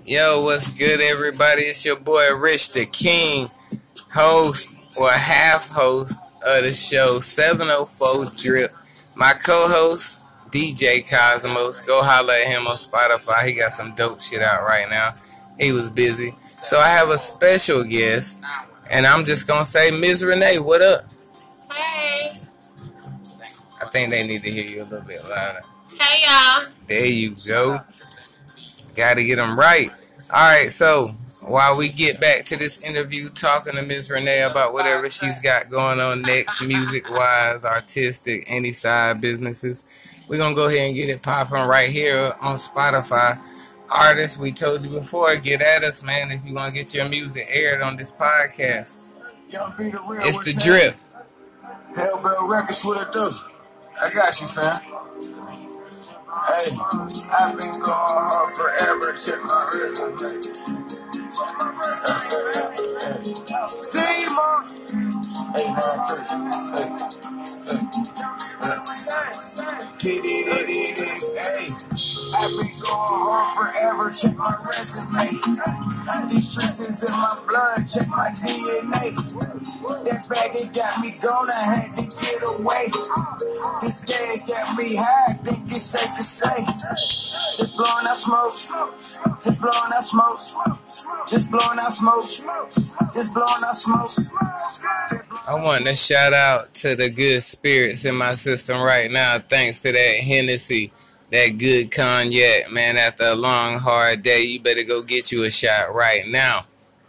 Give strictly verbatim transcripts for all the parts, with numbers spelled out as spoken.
Yo, what's good, everybody? It's your boy Rich the King, host or half host of the show seven oh four Drip. My co-host D J Cosmos. Go holler at him on Spotify. He got some dope shit out right now. He was busy, so I have a special guest, and I'm just gonna say, Miz Renee, what up? Hey. I think they need to hear you a little bit louder. Hey, y'all. There you go. Gotta get them right. Alright, so while we get back to this interview, talking to Miz Renee about whatever she's got going on next, music-wise, artistic, any side businesses, we're gonna go ahead and get it popping right here on Spotify. Artists, we told you before, get at us, man, if you want to get your music aired on this podcast. It's the Drip. Hellbell Records, what it do? I got you, fam. Hey, I've been going hard forever. Check my resume. See, mom. Hey, nine three. Hey, hey, get it, it, it, it. Hey, I've been going hard forever. Check my resume. These streets is in my blood. Check my D N A. That bag it got me gone. I had to get away. This gas got me high. I think it's safe to say. Just blowing out smoke. Just blowing out smoke. Just blowing out smoke. Just blowing out smoke. I want to shout out to the good spirits in my system right now. Thanks to that Hennessy, that good cognac, man. After a long, hard day, you better go get you a shot right now.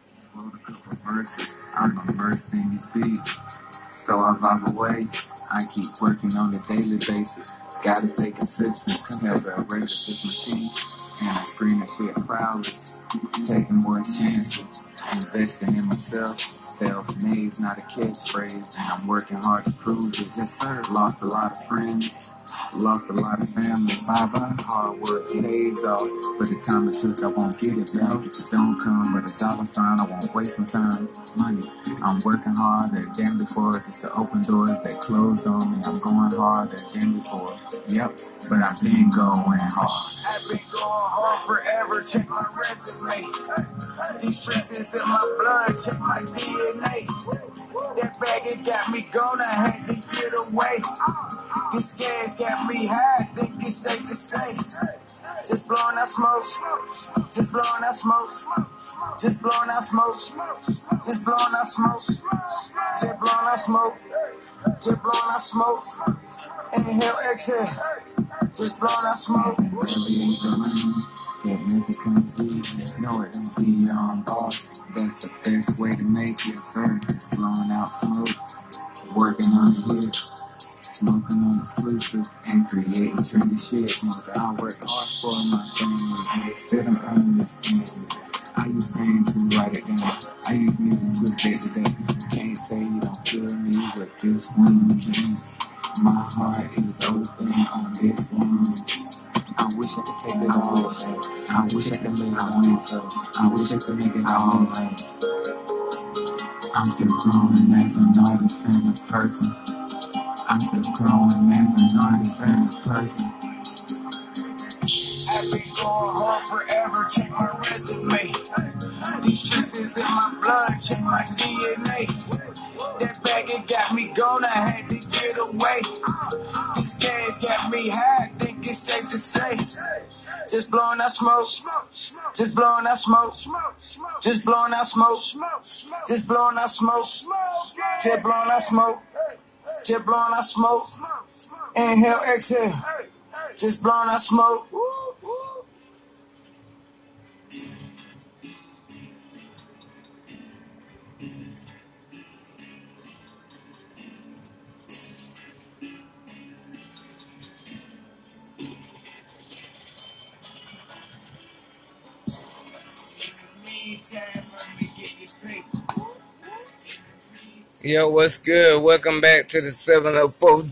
I'm immersed in these beats, so I vibe away. I keep working on a daily basis. Gotta stay consistent. Hellbell Records is my team, and I scream that shit proudly. Taking more chances, investing in myself. Self-made's not a catchphrase, and I'm working hard to prove it. Yes, sir. Lost a lot of friends. Lost a lot of family, bye-bye, hard work pays off, but the time it took, I won't get it back. If it don't come with a dollar sign, I won't waste my time. Money, I'm working hard at damn before, just to open doors that closed on me. I'm going hard at damn before, yep, but I've been going hard. I've been going hard forever, check my resume. These streets is in my blood, check my D N A. That bag it got me gone, I had to get away. This gas got me high, I think it's safe to say. Just blowing out smoke, just blowing out smoke, just blowing out smoke, just blowing out smoke, just blowing out smoke, just blowing out smoke. Inhale, exhale, just blowing out smoke. That make it confused. No, it ain't be on boss. That's the best way to make it, sir. Just blowing out smoke, working on hits. Smoking on exclusive and creating trendy shit. Mother, I work hard for my family, instead of understanding. I use pain to write it down. I use music to day to day. Can't say you don't feel me with this one thing. My heart is open on this one. I wish I could take it all. I wish I could make it all. I wish I could make it all right. I'm still growing as an artist and a person. I'm still growing as an artist and a person. I've been going hard forever, check my resume. These streets is in my blood, check my D N A. That bag it got me gone, I had to get away. This gas got me high, I think it's safe to say. Just blowing out smoke, just blowing out smoke, just blowing out smoke, just blowing out smoke, just blowing out smoke. Just blowing out smoke. Inhale, exhale. Just blowing out smoke. Yo, what's good? Welcome back to the seven oh four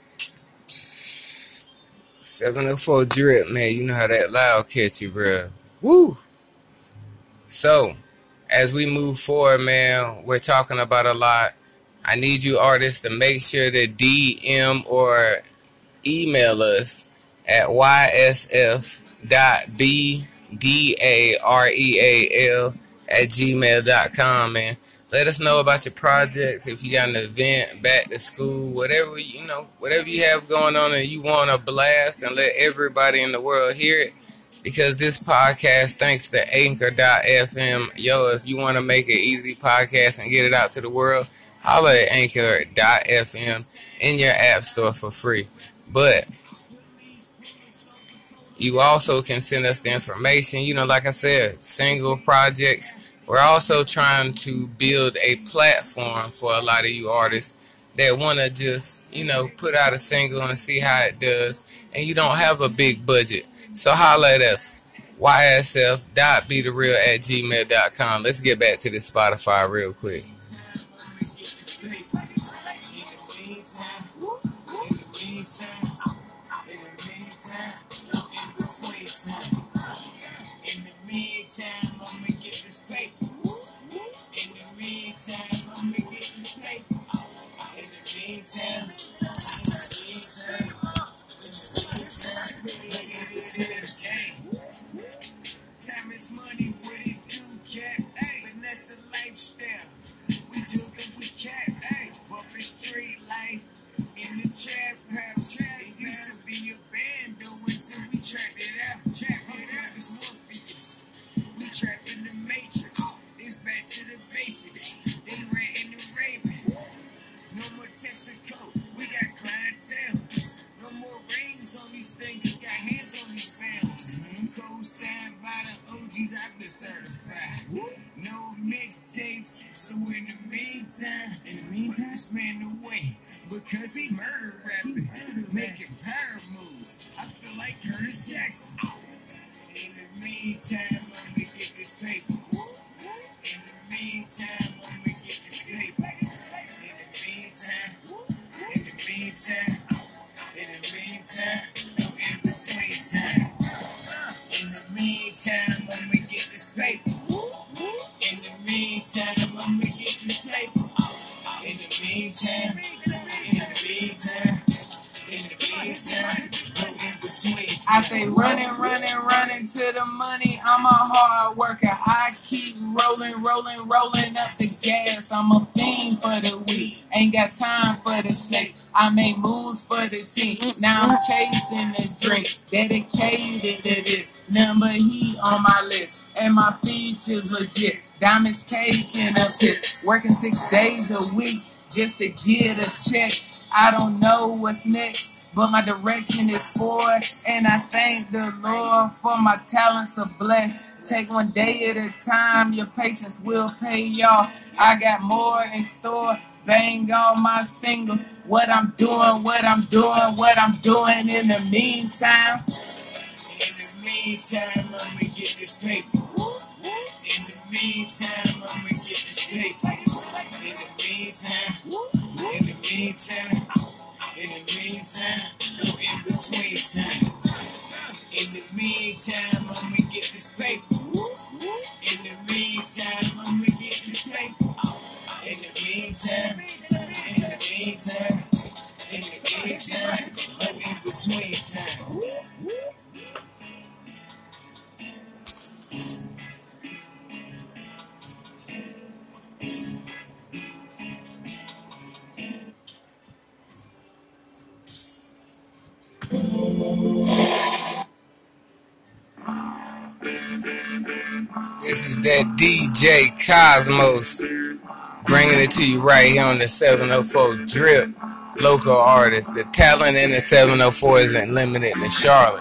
seven oh four Drip, man. You know how that loud catch you, bro. Woo! So, as we move forward, man, we're talking about a lot. I need you artists to make sure to D M or email us at y s f dot b D A R E A L at gmail dot com, man. Let us know about your projects. If you got an event, back to school, whatever, you know, whatever you have going on and you want to blast and let everybody in the world hear it. Because this podcast, thanks to Anchor dot F M, yo, if you want to make an easy podcast and get it out to the world, holla at Anchor dot F M in your app store for free. But you also can send us the information. You know, like I said, single projects. We're also trying to build a platform for a lot of you artists that want to just, you know, put out a single and see how it does, and you don't have a big budget. So holla at us, Y S F dot be the real at gmail dot com. Let's get back to this Spotify real quick. No mixtapes, so in the meantime, in the meantime, this man away because he murder rapping, making power moves. I feel like Curtis Jackson. In the meantime, let me get this paper. In the meantime, let me get this paper. In the meantime, in the meantime, in the meantime, no in between time. In the meantime, let me get this paper. In the meantime, let me get this paper. In the meantime, in the meantime, in the meantime, no in between time. I say running, running, running to the money. I'm a hard worker. I keep rolling, rolling, rolling up the gas. I'm a fiend for the weed. Ain't got time for the snake. I make moves for the team. Now I'm chasing the drink. Dedicated to this. Number heat on my list. And my features legit. Diamonds taking a pic. Working six days a week just to get a check. I don't know what's next, but my direction is forward. And I thank the Lord for my talents are blessed. Take one day at a time. Your patience will pay off. I got more in store. Bang all my fingers. What I'm doing, what I'm doing, what I'm doing in the meantime. In the meantime, let me get this paper. In the meantime, let me get this paper. In the meantime, in the meantime, in the meantime, no in between time. In the meantime, let me get this paper. In the meantime, let me get this paper. In the meantime, in the meantime, in the meantime, no in between time. This is that D J Cosmos bringing it to you right here on the seven oh four Drip. Local artist. The talent in the seven oh four isn't limited to Charlotte.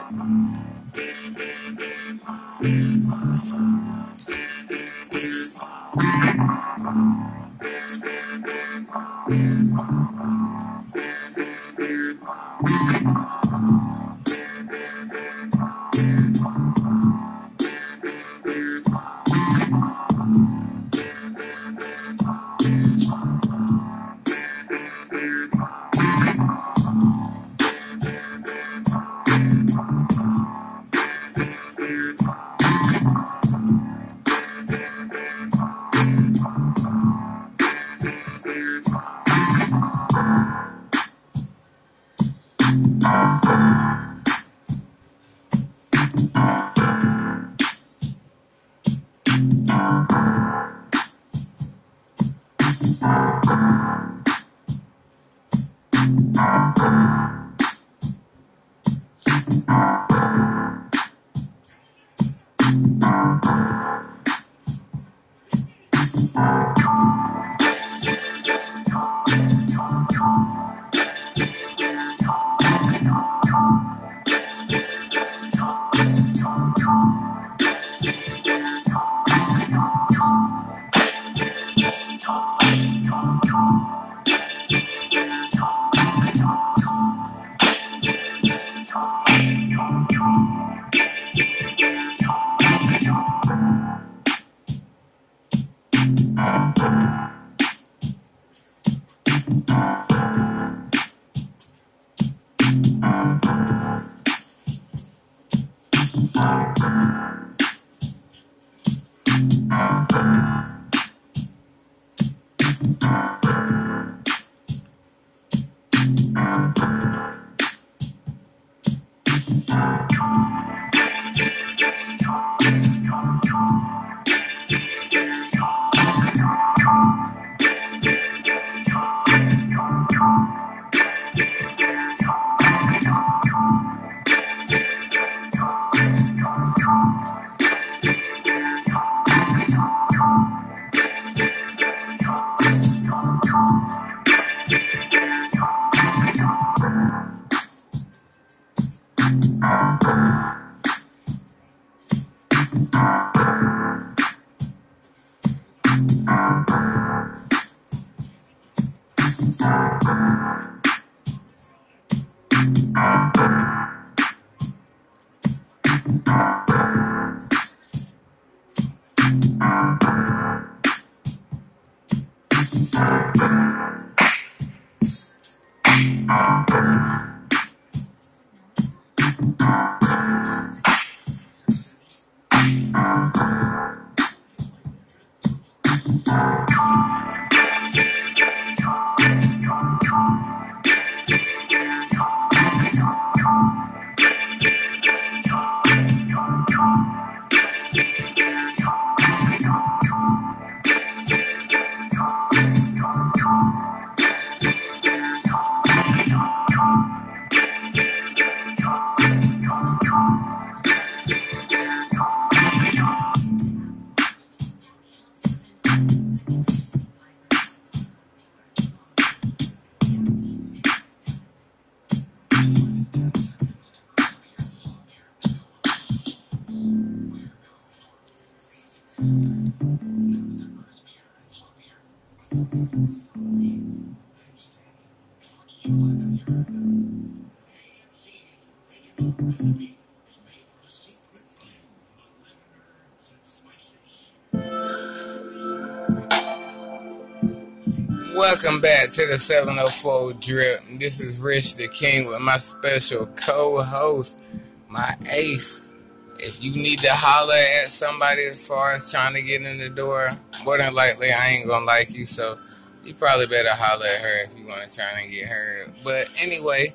Welcome back to the seven oh four Drip. This is Rich the King with my special co-host, my ace. If you need to holler at somebody as far as trying to get in the door, more than likely I ain't gonna like you, so you probably better holler at her if you want to try and get her. But anyway,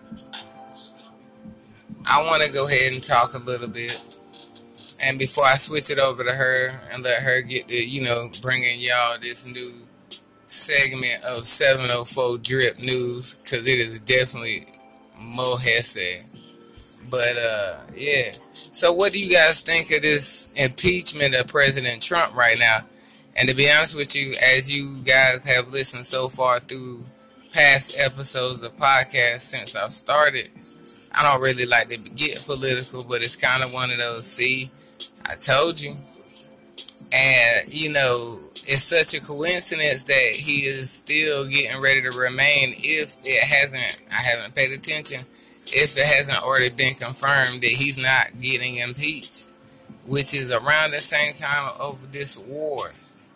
I want to go ahead and talk a little bit. And before I switch it over to her and let her get the, you know, bringing y'all this new segment of seven oh four Drip News, because it is definitely Mo Hesse. But, uh, yeah. So what do you guys think of this impeachment of President Trump right now? And to be honest with you, as you guys have listened so far through past episodes of podcasts since I've started, I don't really like to get political, but it's kind of one of those, see, I told you. And, you know, it's such a coincidence that he is still getting ready to remain if it hasn't, I haven't paid attention, if it hasn't already been confirmed that he's not getting impeached, which is around the same time over this war.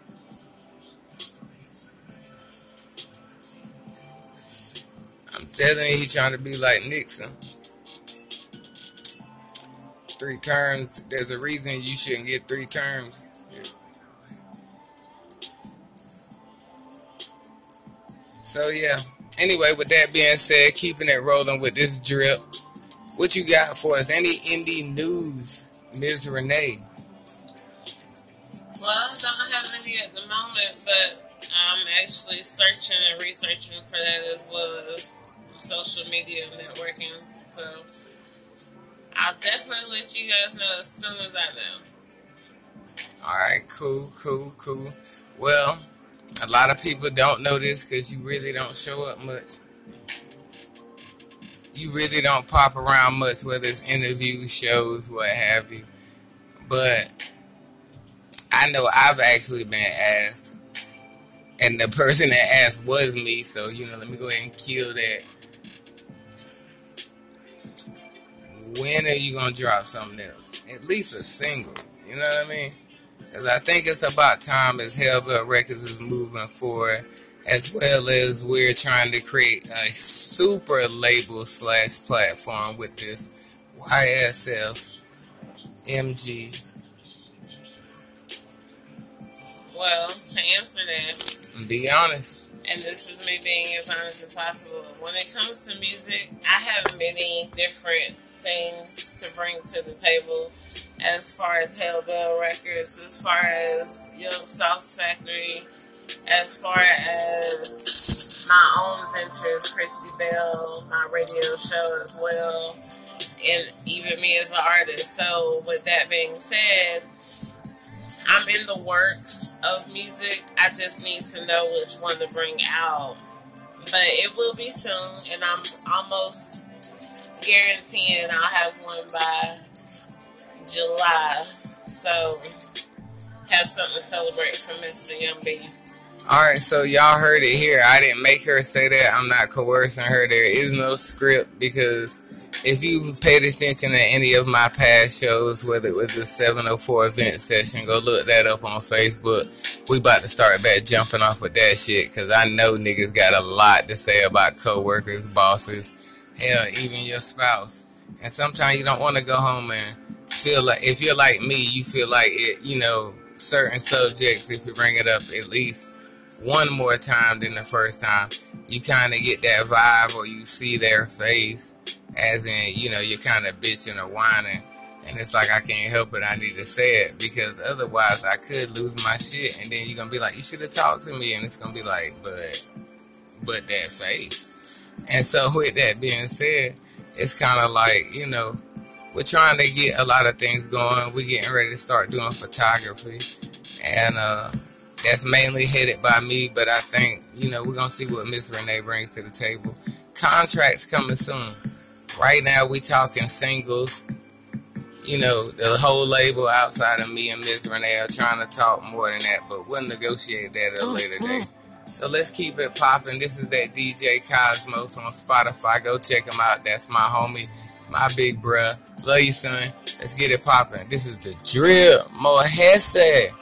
I'm telling you, he's trying to be like Nixon. Three terms, there's a reason you shouldn't get three terms. So yeah, anyway, with that being said, keeping it rolling with this drip, what you got for us? Any indie news, Miz Renee? Well, I don't have any at the moment, but I'm actually searching and researching for that as well as social media networking. So I'll definitely let you guys know as soon as I know. Alright, cool, cool, cool. Well, a lot of people don't know this because you really don't show up much. You really don't pop around much, whether it's interviews, shows, what have you. But I know I've actually been asked, and the person that asked was me, so, you know, let me go ahead and kill that. When are you going to drop something else? At least a single, you know what I mean? Because I think it's about time as Hellbell Records is moving forward, as well as we're trying to create a super label slash platform with this Y S F M G. Well, to answer that, Be honest. and this is me being as honest as possible, when it comes to music, I have many different things to bring to the table. As far as Hellbell Records, as far as Young Sauce Factory, as far as my own ventures, Christy Bell, my radio show as well, and even me as an artist. So with that being said, I'm in the works of music. I just need to know which one to bring out. But it will be soon, and I'm almost guaranteeing I'll have one by July. So have something to celebrate from Mister Young B. Alright, so y'all heard it here. I didn't make her say that. I'm not coercing her. There is no script, because if you paid attention to any of my past shows, whether it was the seven oh four event session, go look that up on Facebook. We about to start back jumping off with that shit, because I know niggas got a lot to say about coworkers, bosses, hell, even your spouse. And sometimes you don't want to go home and feel like, if you're like me, you feel like it, you know, certain subjects, if you bring it up at least one more time than the first time, you kind of get that vibe, or you see their face, as in, you know, you're kind of bitching or whining, and it's like, I can't help it, I need to say it, because otherwise I could lose my shit, and then you're gonna be like, you should have talked to me, and it's gonna be like, but, but that face. And so with that being said, it's kind of like, you know, we're trying to get a lot of things going. We're getting ready to start doing photography, and uh, that's mainly headed by me, but I think, you know, we're going to see what Miss Renee brings to the table. Contracts coming soon. Right now, we talking singles. You know, the whole label outside of me and Miss Renee are trying to talk more than that, but we'll negotiate that at a later date. So let's keep it popping. This is that D J Cosmos on Spotify. Go check him out. That's my homie, my big bruh. Love you, son. Let's get it popping. This is the drill. Mohese.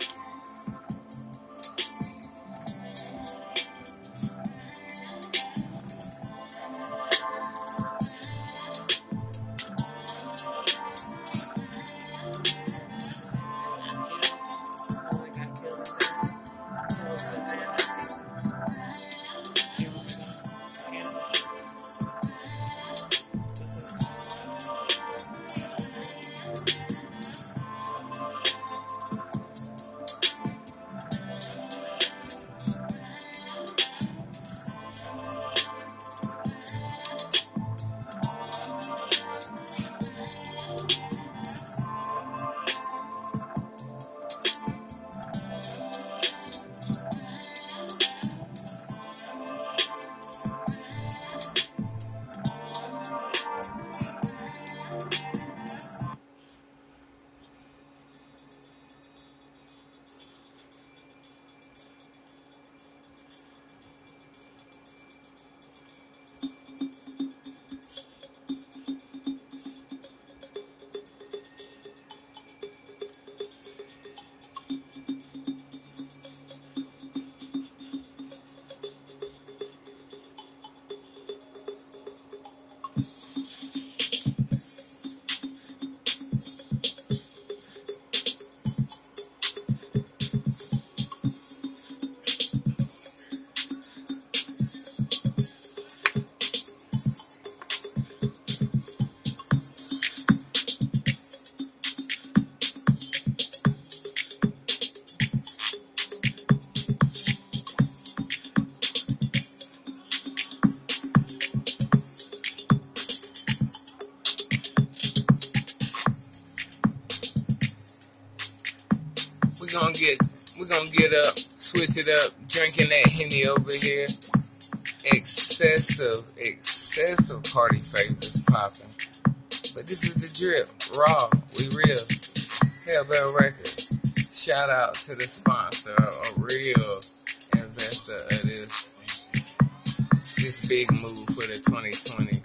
we gonna get we gonna get up, switch it up, drinking that Henny over here. Excessive, excessive party favors popping. But this is the drip. Raw. We real. Hellbell Records. Shout out to the sponsor, a real investor of this this big move for the twenty twenty.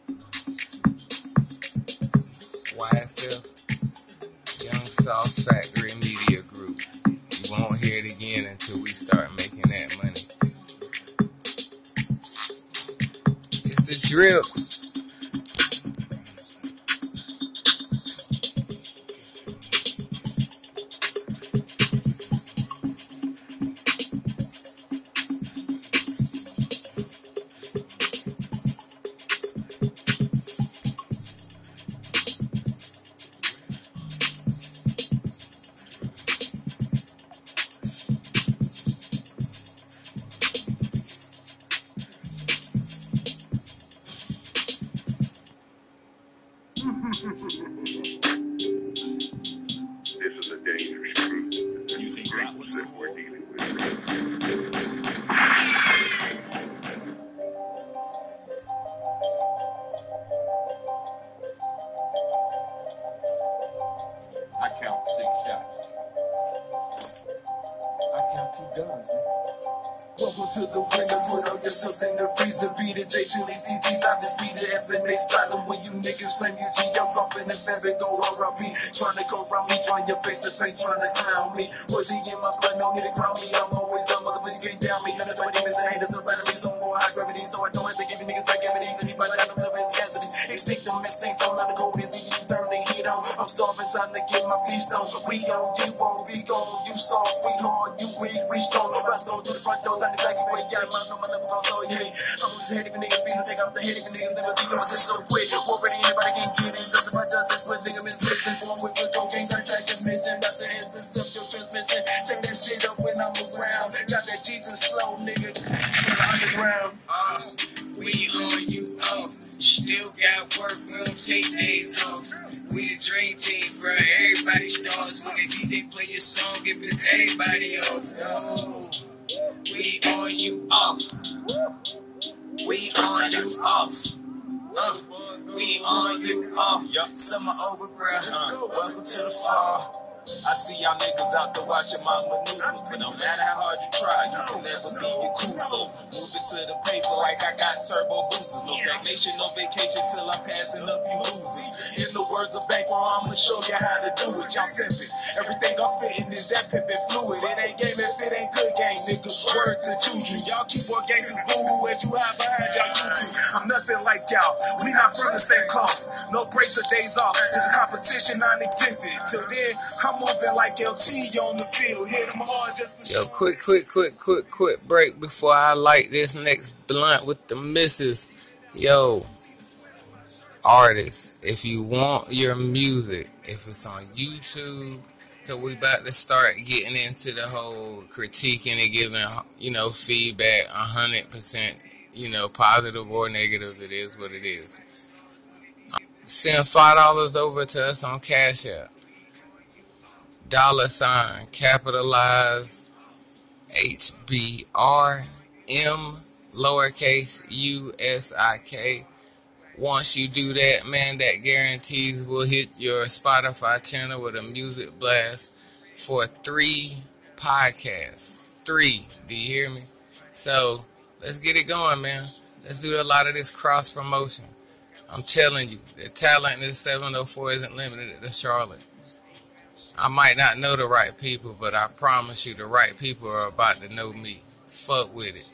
Y S F, Young Sauce Factory Media Group. You won't hear it again until we start making that money. It's the drip. This is a dangerous truth. You think that was that we're dealing with? I count six shots. I count two guns, man. Welcome to the winter, put up yourselves in the freezer. Beat it, J Chili C C's not this beat it. F N A silent when you niggas flame U G. Y'all off in the bed and go around me. Trying to go around me, trying your face to face, trying to clown me. Was he in my blood? No need to crown me. I'm always on motherfucker, you can't down me. None of my demons and haters around me. So more high gravity, so I don't have to give you niggas like evidence. Anybody got them living scarcity. Extinct them mistakes, I'm not a go with it. You turn the heat on. I'm starving, trying to get my feast on. We on, you on, we gone. You soft, we hard, you weak, we strong. No rest on to the front door. Exactly where you got my number, never gonna tell you. I'm always head even niggas, beats, take off the head even niggas, never think I'm just so quick. Already anybody can get it, just about justice with nigga misplacing. Born with good cocaine, I track the mission, got the hands and stuff, your transmission. Take that shit up when I'm around. Got that Jesus flow, nigga, from the underground. Uh, we on you off, still got work, we don't take days off. We the dream team, bro, everybody stars. When the D J play your song, it piss everybody off. No. We on you off. We on you off. Uh, we on you off. Summer over, bruh. Uh, welcome to the fall. I see y'all niggas out there watching my maneuvers, but no matter how hard you try, you can never be your Kuzo. Moving to the paper like I got turbo boosters. No stagnation, no vacation till I'm passing up you losers. In the words of Bankroll, I'ma show you how to do it. Y'all simping. Everything I'm spitting is that pimpin' fluid. It ain't game if it ain't good game, nigga. Word to Juju. Y'all keep on gangsters boo as you hide behind y'all YouTube. I'm nothing like y'all. We not from the same cloth. No breaks or days off. Till the competition non-existent. Till then, I'm moving like L T on the field. Hit them hard just to Yo, quick, quick, quick, quick, quick break before I light this next blunt with the missus. Yo, artists, if you want your music, if it's on YouTube, because we about to start getting into the whole critiquing and giving, you know, feedback one hundred percent, you know, positive or negative, it is what it is. Send five dollars over to us on Cash App. Dollar sign, capitalize, H B R M, lowercase U S I K. Once you do that, man, that guarantees we'll hit your Spotify channel with a music blast for three podcasts. Three, do you hear me? So, let's get it going, man. Let's do a lot of this cross promotion. I'm telling you, the talent in this seven oh four isn't limited to Charlotte. I might not know the right people, but I promise you the right people are about to know me. Fuck with it.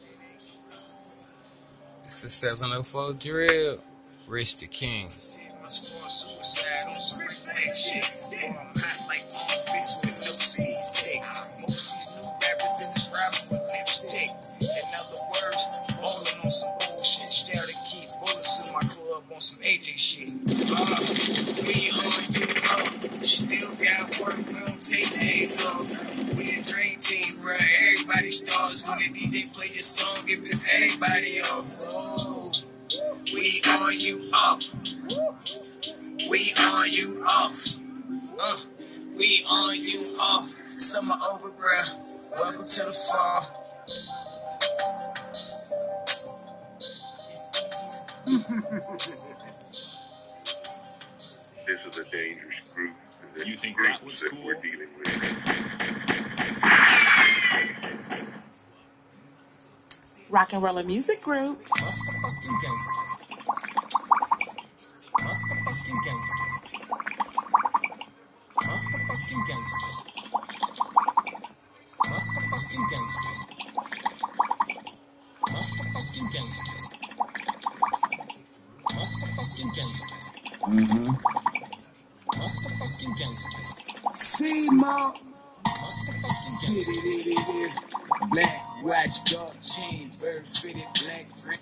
It's the seven oh four drill. Rich the King. My squad suicide on some reclaim shit. I'm hot like all bitch with no seed stick. Most of these new rappers been describing with lipstick. In other words, ballin' on some bullshit. Style to keep bullets in my club on some A J shit. Uh, we on you up. Still got work, we don't take days off. We the dream team, bro. Everybody stars. When the D J play your song, it piss everybody off. Oh, we on you off. We on you off. Uh, we on you off. Summer over, bruh. Welcome to the fall. This is a dangerous group. And the You think group that was that cool? we're dealing with. Rock and Roller Music Group. Motherfucking gangster. Motherfucking gangster. Motherfucking gangster. Motherfucking gangster. Motherfucking gangster. Motherfucking gangster. Mm-hmm. Motherfucking gangster. See, Mom. Motherfucking Get gangster. it, it, it, it. Black watch, gold chain, bird fitted, black friend.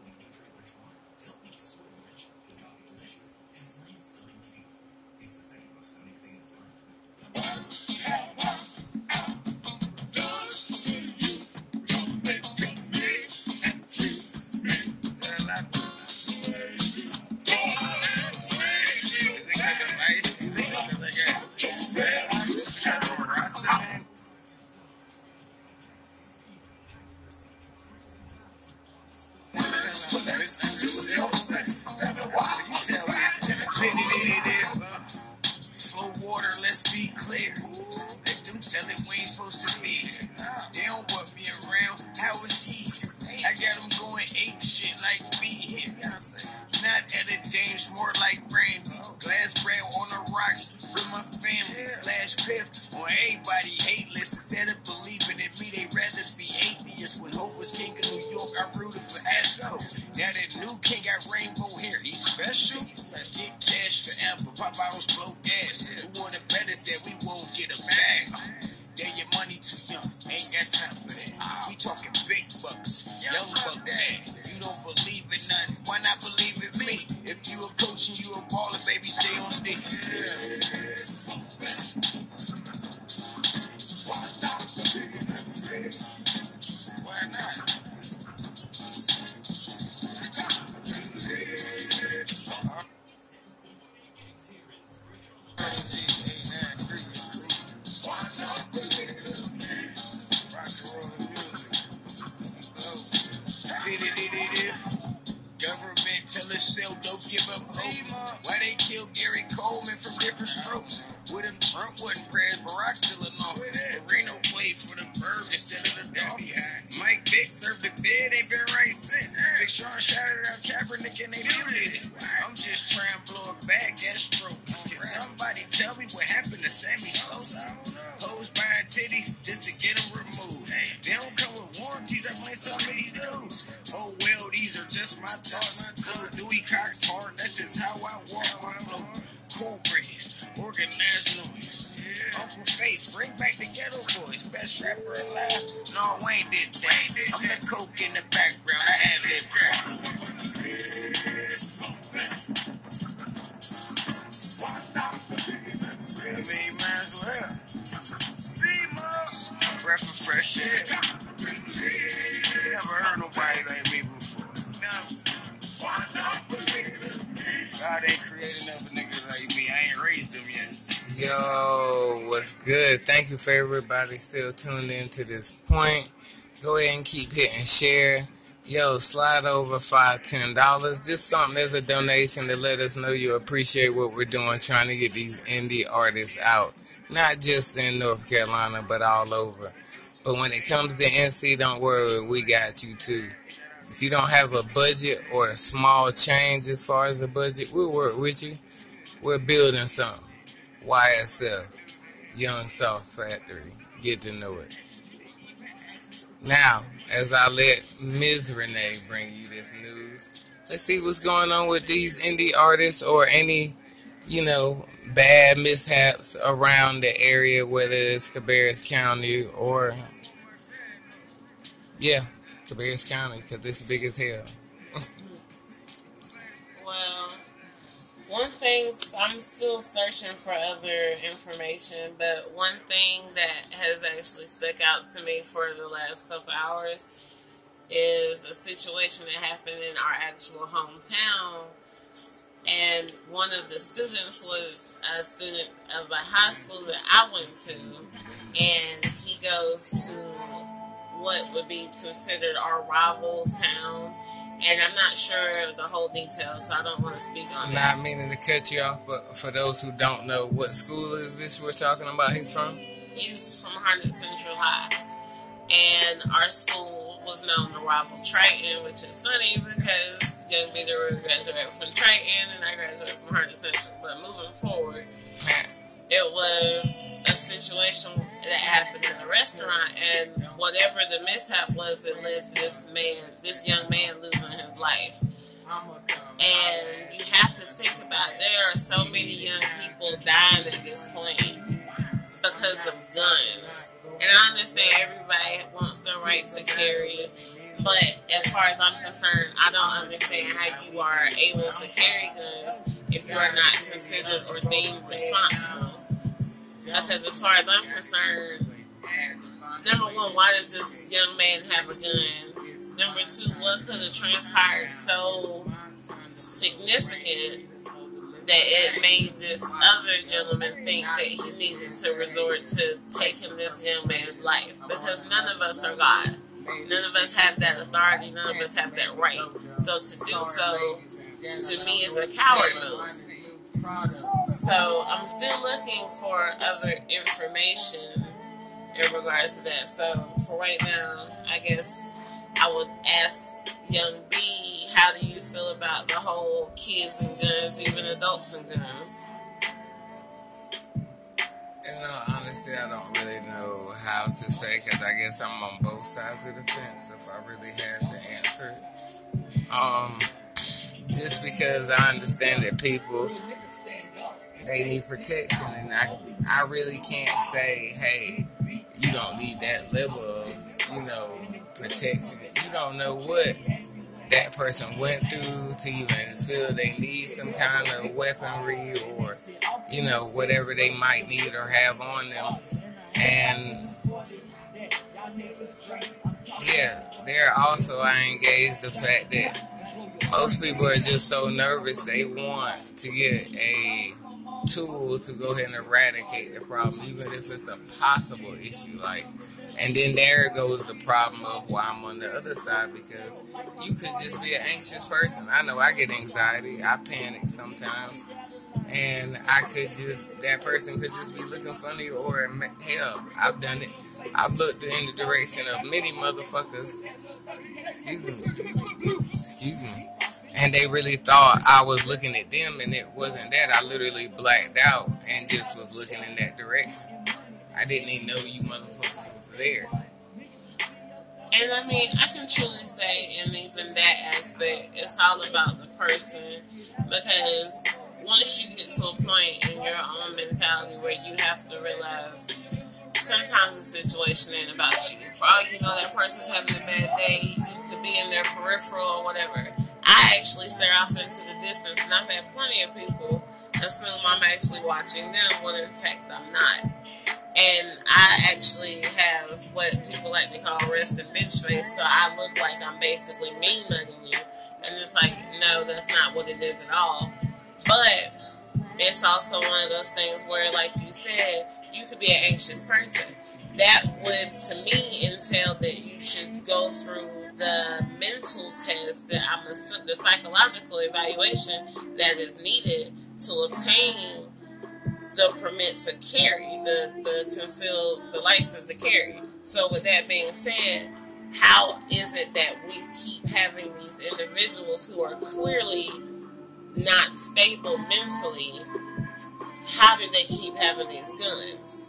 Flow water, let's be clear. Let them tell it we ain't supposed to be. They don't want me around. How is he? I got him going ape shit like we here. Not Etta James, more like Rainbow. Glass bread on the rocks with my family. Slash Pip on everybody hate list. Instead of believing in me, they rather be atheists. When Hope was king of New York, I rooted for Astro. Now that new king got rainbow hair, he's special. Get cash forever, pop bottles, blow gas. Who wanna bet us that we won't get a bag? Yeah, your money too young, ain't got time for that. We talking big bucks, young buck man. You don't believe in nothing, why not believe in me? If you a coach and you a baller, baby, stay on D. Why not? Government tell us so don't give up hope. Why they kill Gary Coleman from different strokes? What if Trump wasn't prayers, Barack still in office? Marino played for the Bird instead of the Dolphins. Mike Vick served the bid, ain't been right since. Big Sean shouted out Kaepernick and they muted it. I'm just trying to blow it back at strokes. Can somebody tell me what happened to Sammy Sosa? Hoes buying titties just to get them removed. They don't come with warranties, I blame some of these dudes. Oh well, these are just my thoughts. Little Dewey Cox hard, that's just how I walk my flow. Cool breeze, organized noise. Uncle Face, bring back the Ghetto Boys. Best rapper alive. No, Wayne did that. I'm the coke in the background. I had it. I mean, might as well. See, Mom. Breath of fresh air. Never heard nobody like me before. No. God ain't created enough niggas like me. I ain't raised them yet. Yo, what's good? Thank you for everybody still tuned in to this point. Go ahead and keep hitting share. Yo, slide over five, ten dollars. Just something as a donation to let us know you appreciate what we're doing, trying to get these indie artists out. Not just in North Carolina, but all over. But when it comes to N C, don't worry, we got you too. If you don't have a budget or a small change as far as the budget, we'll work with you. We're building something. Y S F, Young Sauce Factory. Get to know it. Now, as I let Miz Renee bring you this news, let's see what's going on with these indie artists or any, you know, bad mishaps around the area, whether it's Cabarrus County or, yeah, Cabarrus County, because it's big as hell. Well, one thing, I'm still searching for other information, but one thing that has actually stuck out to me for the last couple hours is a situation that happened in our actual hometown and one of the students was a student of a high school that I went to, and he goes to what would be considered our rivals town, and I'm not sure the whole details, so I don't want to speak on it. Not meaning to cut you off, but for those who don't know, what school is this we're talking about he's from? He's from Harnett Central High, and our school was known to rival Triton, which is funny because Young B. DeRue graduated from Triton and I graduated from Harnett Central. But moving forward, it was a situation that happened in a restaurant, and whatever the mishap was that led to this man, this young man losing his life. And you have to think about, there are so many young people dying at this point because of guns. And I understand everybody wants the right to carry, but as far as I'm concerned, I don't understand how you are able to carry guns if you are not considered or deemed responsible. Because as far as I'm concerned, number one, why does this young man have a gun? Number two, what could have transpired so significant that it made this other gentleman think that he needed to resort to taking this young man's life? Because none of us are God. None of us have that authority. None of us have that right. So to do so, to me, is a coward move. So I'm still looking for other information in regards to that. So for right now, I guess I would ask Young B, how do you feel about the whole kids and guns, even adults and guns? You know, honestly, I don't really know how to say, because I guess I'm on both sides of the fence if I really had to answer it. Um, just because I understand that people, they need protection, and I, I really can't say, hey, you don't need that level of, you know, protection. You don't know what that person went through to even feel they need some kind of weaponry or, you know, whatever they might need or have on them. And yeah, there also I engage the fact that most people are just so nervous they want to get a tool to go ahead and eradicate the problem, even if it's a possible issue. Like, and then there goes the problem of why I'm on the other side, because you could just be an anxious person. I know I get anxiety, I panic sometimes, and I could just, that person could just be looking funny, or hell, I've done it. I've looked in the direction of many motherfuckers, excuse me, excuse me, and they really thought I was looking at them, and it wasn't that. I literally blacked out and just was looking in that direction. I didn't even know you motherfuckers was there. And I mean, I can truly say, in even that aspect, it's all about the person, because once you get to a point in your own mentality where you have to realize sometimes the situation ain't about you. For all you know, that person's having a bad day, you could be in their peripheral or whatever. I actually stare off into the distance, and I've had plenty of people assume I'm actually watching them when in fact I'm not. And I actually have what people like to call rest and bitch face, so I look like I'm basically mean mugging you. And it's like, no, that's not what it is at all. But it's also one of those things where, like you said, you could be an anxious person. That would, to me, entail that you should go through the mental test, that I'm assuming, the psychological evaluation that is needed to obtain the permit to carry, the, the concealed, the license to carry. So with that being said, how is it that we keep having these individuals who are clearly not stable mentally? How do they keep having these guns?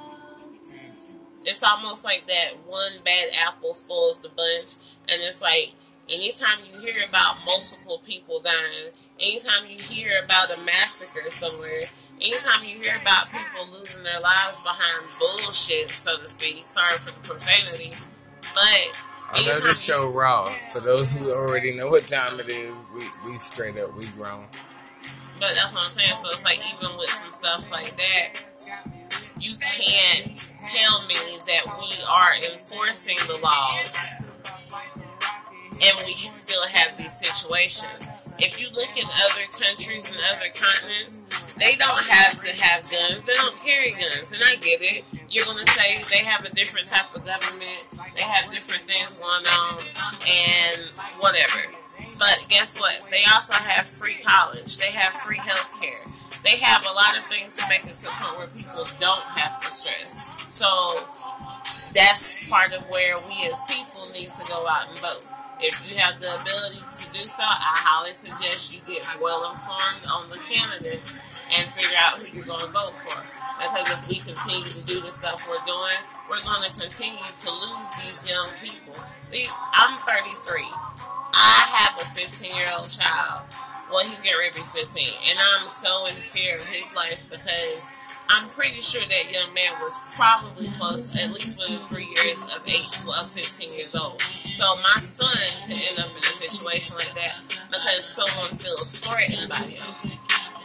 It's almost like that one bad apple spoils the bunch, and it's like anytime you hear about multiple people dying, anytime you hear about a massacre somewhere, anytime you hear about people losing their lives behind bullshit, so to speak, sorry for the profanity, but I know this show raw. For those who already know what time it is, we, we straight up, we grown. But that's what I'm saying. So it's like, even with some stuff like that, you can't tell me that we are enforcing the laws and we still have these situations. if you look in other countries and other continents, they don't have to have guns. They don't carry guns. And I get it. You're going to say they have a different type of government. They have different things going on and whatever. But guess what? They also have free college. They have free health care. They have a lot of things to make it to the point where people don't have to stress. So that's part of where we as people need to go out and vote. If you have the ability to do so, I highly suggest you get well informed on the candidates and figure out who you're going to vote for. Because if we continue to do the stuff we're doing, we're going to continue to lose these young people. These, I'm thirty-three. I have a fifteen-year-old child. Well, he's getting ready to be fifteen. And I'm so in fear of his life because I'm pretty sure that young man was probably close, at least within three years of eight, of fifteen years old. So my son could end up in a situation like that because someone feels threatened by him.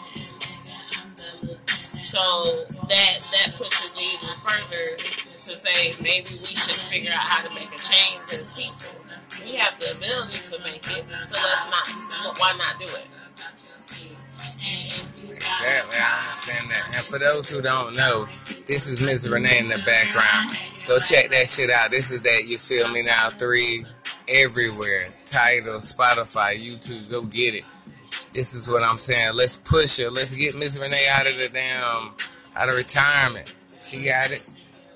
So that that pushes me even further to say maybe we should figure out how to make a change as people. We have the ability to make it, so let's not. Why not do it? Exactly, I understand that. And for those who don't know, this is Miss Renee in the background. Go check that shit out. This is that You Feel Me Now three everywhere. Tidal, Spotify, YouTube. Go get it. This is what I'm saying. Let's push her. Let's get Miss Renee out of the damn, out of retirement. She got it.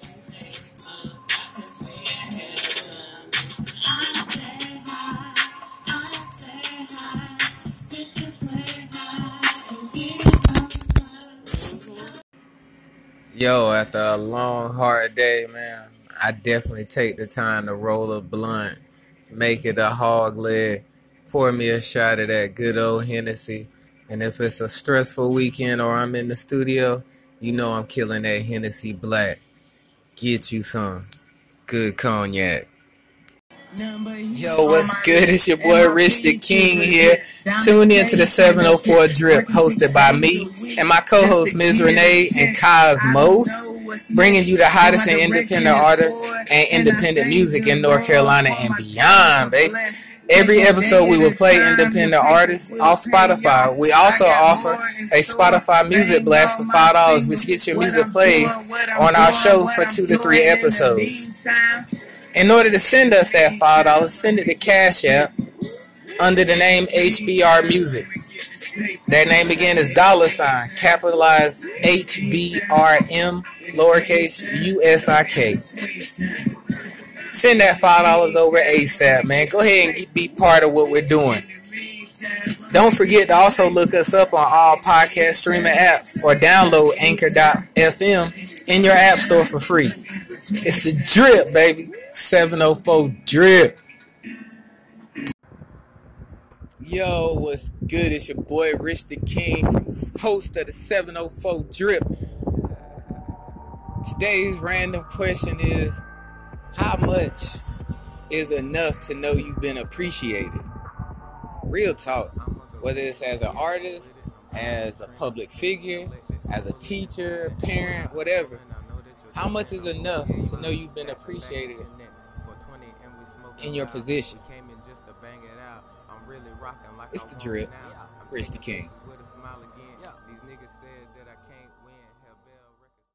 Yo, after a long, hard day, man, I definitely take the time to roll a blunt, make it a hog leg, pour me a shot of that good old Hennessy. And if it's a stressful weekend or I'm in the studio, you know I'm killing that Hennessy Black. Get you some good cognac. Yo, what's good? It's your boy Rich the King here. Tune in to the seven oh four Drip, hosted by me and my co-hosts Miz Renee and Cosmos, bringing you the hottest and independent artists and independent music in North Carolina and beyond, baby. Every episode we will play independent artists off Spotify. We also offer a Spotify music blast for five dollars, which gets your music played on our show for two to three episodes. In order to send us that five dollars, send it to Cash App under the name H B R Music. That name again is dollar sign, capitalized H B R M, lowercase U S I K. Send that five dollars over ASAP, man. Go ahead and be part of what we're doing. Don't forget to also look us up on all podcast streaming apps or download anchor dot f m in your app store for free. It's the Drip, baby. seven oh four Drip. Yo, what's good? It's your boy Rich the King, host of the seven oh four Drip. Today's random question is, how much is enough to know you've been appreciated? Real talk. Whether it's as an artist, as a public figure, as a teacher, parent, whatever. How much is enough to know you've been appreciated in your position? It's the Drip. Rich the King.